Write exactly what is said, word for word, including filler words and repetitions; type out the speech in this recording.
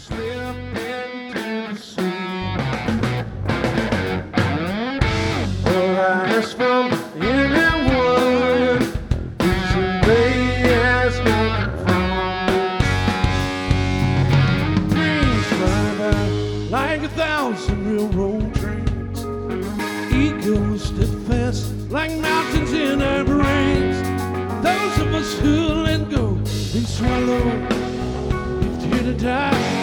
slip into the sea. All I ask from anyone is that they ask nothing from me. Dreams fly by like a thousand railroad trains. Eagles steadfast like mountains in our brains. Those of us who let go, they swallow, left here to die.